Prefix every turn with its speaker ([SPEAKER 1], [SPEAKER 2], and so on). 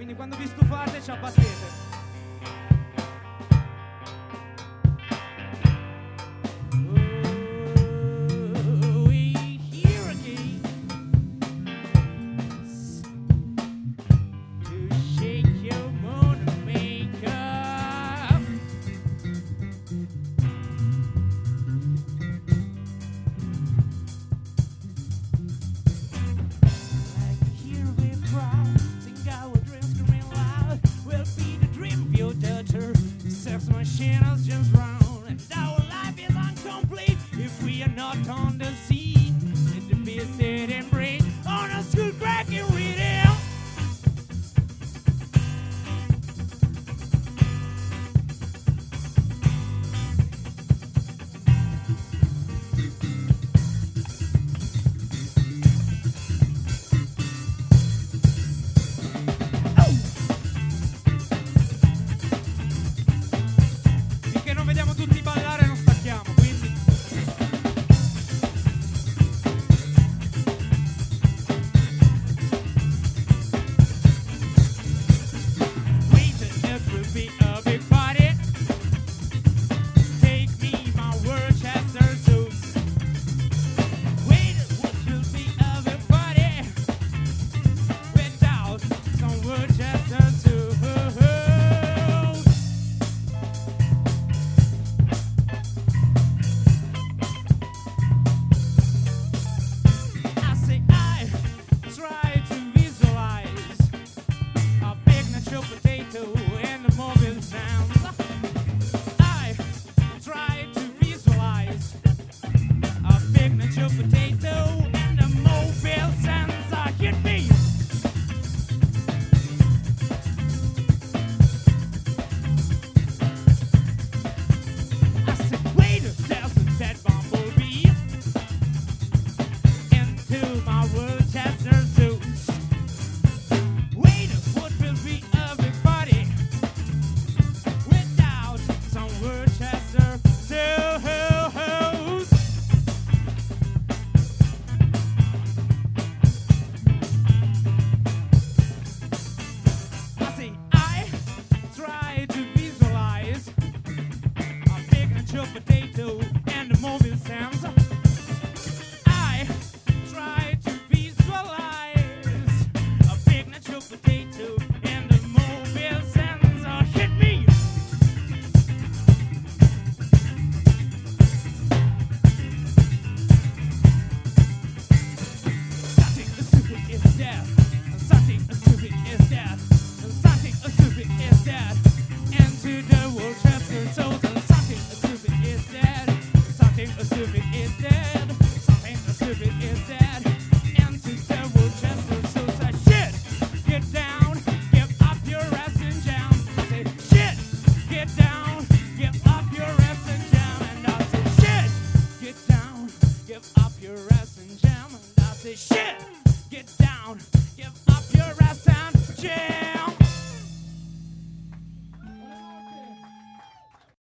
[SPEAKER 1] quindi quando vi stufate ci abbattete. Machines just round, and our life is incomplete if we are not on the scene. Let the beast sit and breathe on a school cracking reading. Vediamo tutti ballare e non stacchiamo, quindi wait, it will be a big party. Take me, my Worcester suits. Wait, it will be a big party without some Worcester suits. Potato and the mobile sounds. I try to visualize a big natural potato and the mobile sounds. Hit me. I said, wait, there's a dead bumblebee into my Worcester suits. Wait, what will be Worcester Hills. I say I try to visualize a big natural potato and the mobile sounds. I try to visualize a big natural potato and the mobile sounds. Hit me. Something stupid is dead. Something stupid is dead. Into the Worcester souls. Something stupid is dead. Something stupid is dead. Something stupid is dead. Into the Worcester souls. Shit, get down, give up your ass and jam. I say shit, get down, give up your ass and jam. And I say shit, get down, give up your ass and jam. And I say shit, get down, give up your ass and jam.